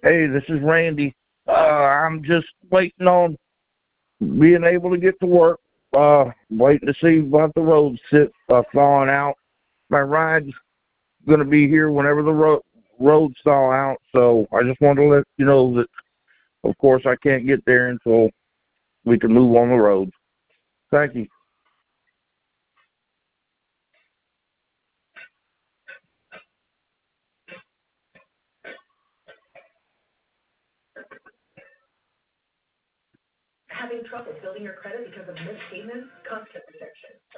Hey, this is Randy. I'm just waiting on being able to get to work. Waiting to see about the roads thawing out. My ride's going to be here whenever the roads thaw out. So I just wanted to let you know that, of course, I can't get there until we can move on the road. Thank you. Having trouble building your credit because of missed payments? Constant rejection.